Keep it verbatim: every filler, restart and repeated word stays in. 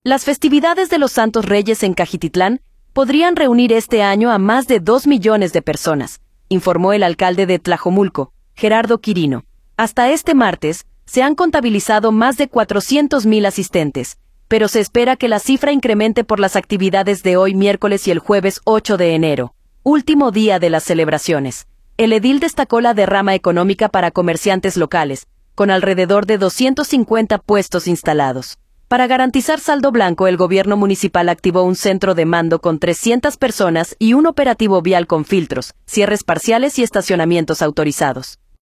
Las festividades de los Santos Reyes en Cajititlán podrían reunir este año a más de dos millones de personas, informó el alcalde de Tlajomulco, Gerardo Quirino. Hasta este martes, se han contabilizado más de cuatrocientos mil asistentes, pero se espera que la cifra incremente por las actividades de hoy miércoles y el jueves ocho de enero, último día de las celebraciones. El edil destacó la derrama económica para comerciantes locales, con alrededor de doscientos cincuenta puestos instalados. Para garantizar saldo blanco, el gobierno municipal activó un centro de mando con trescientas personas y un operativo vial con filtros, cierres parciales y estacionamientos autorizados.